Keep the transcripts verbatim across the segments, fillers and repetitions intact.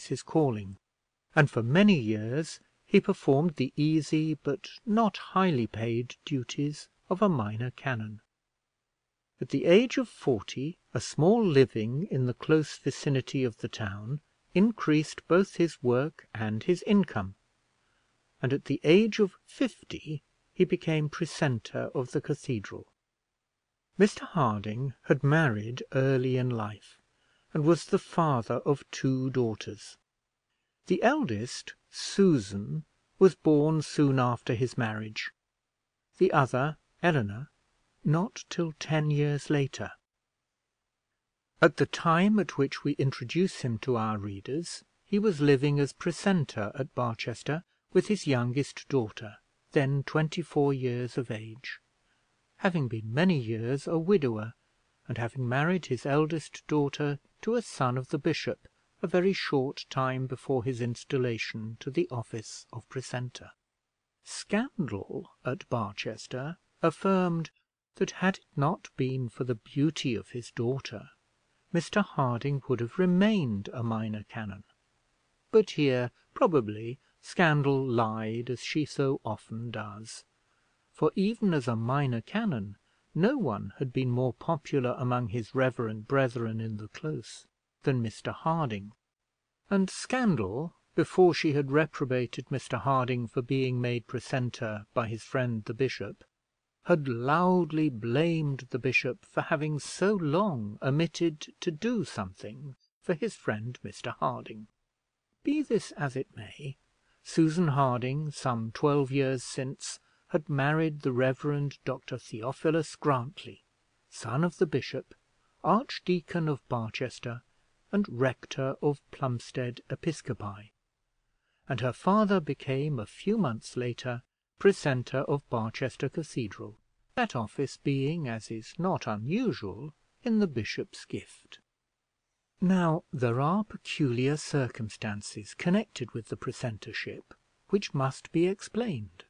his calling, and for many years he performed the easy but not highly paid duties of a minor canon. At the age of forty, a small living in the close vicinity of the town increased both his work and his income, and at the age of fifty he became precentor of the cathedral. Mr Harding had married early in life, and was the father of two daughters. The eldest, Susan, was born soon after his marriage; the other, Eleanor, not till ten years later. At the time at which we introduce him to our readers, he was living as precentor at Barchester with his youngest daughter, then twenty-four years of age, having been many years a widower, and having married his eldest daughter to a son of the bishop a very short time before his installation to the office of precentor. Scandal at Barchester affirmed that had it not been for the beauty of his daughter, Mr Harding would have remained a minor canon; but here probably Scandal lied, as she so often does, for even as a minor canon no one had been more popular among his reverend brethren in the close than Mr Harding; and Scandal, before she had reprobated Mr Harding for being made precentor by his friend the bishop, had loudly blamed the bishop for having so long omitted to do something for his friend Mr Harding. Be this as it may, Susan Harding, some twelve years since, had married the Reverend Doctor Theophilus Grantly, son of the bishop, Archdeacon of Barchester, and rector of Plumstead Episcopi, and her father became a few months later precentor of Barchester Cathedral, that office being, as is not unusual, in the bishop's gift. Now there are peculiar circumstances connected with the precentorship which must be explained.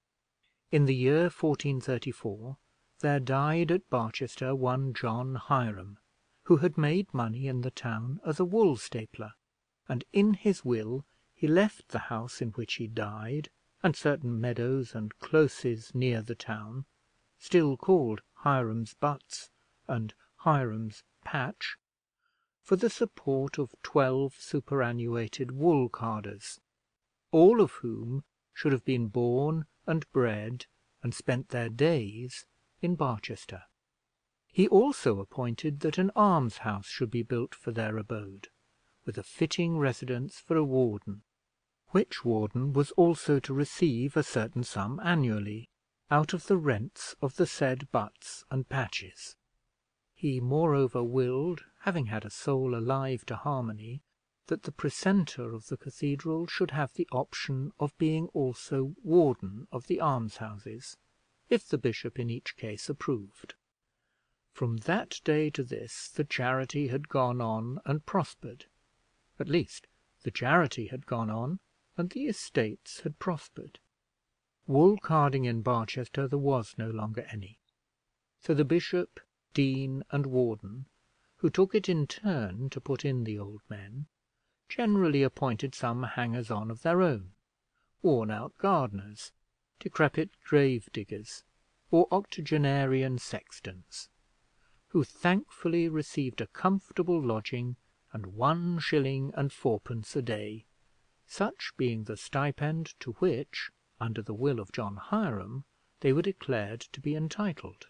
In the year fourteen thirty-four there died at Barchester one John Hiram, who had made money in the town as a wool stapler, and in his will he left the house in which he died, and certain meadows and closes near the town, still called Hiram's Butts and Hiram's Patch, for the support of twelve superannuated wool carders, all of whom should have been born and bred and spent their days in Barchester. He also appointed that an almshouse should be built for their abode, with a fitting residence for a warden, which warden was also to receive a certain sum annually out of the rents of the said Butts and Patches. He moreover willed, having had a soul alive to harmony, that the precentor of the cathedral should have the option of being also warden of the almshouses, if the bishop in each case approved. From that day to this the charity had gone on and prospered; at least the charity had gone on, and the estates had prospered. Wool carding in Barchester there was no longer any, so the bishop, dean, and warden, who took it in turn to put in the old men, generally appointed some hangers-on of their own, worn-out gardeners, decrepit grave diggers, or octogenarian sextons, who thankfully received a comfortable lodging and one shilling and fourpence a day, such being the stipend to which, under the will of John Hiram, they were declared to be entitled.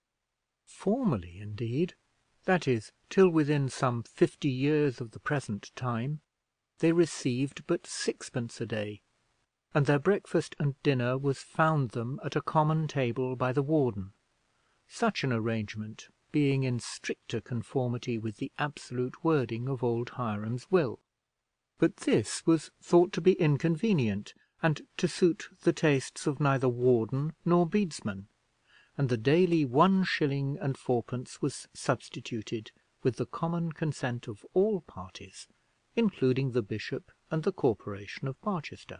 Formerly, indeed, that is, till within some fifty years of the present time, they received but sixpence a day, and their breakfast and dinner was found them at a common table by the warden, such an arrangement being in stricter conformity with the absolute wording of old Hiram's will. But this was thought to be inconvenient, and to suit the tastes of neither warden nor bedesman, and the daily one shilling and fourpence was substituted, with the common consent of all parties, including the bishop and the corporation of Barchester.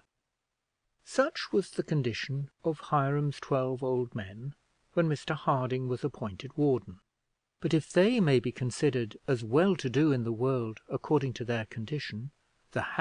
Such was the condition of Hiram's twelve old men when Mr Harding was appointed warden. But if they may be considered as well to do in the world according to their condition, the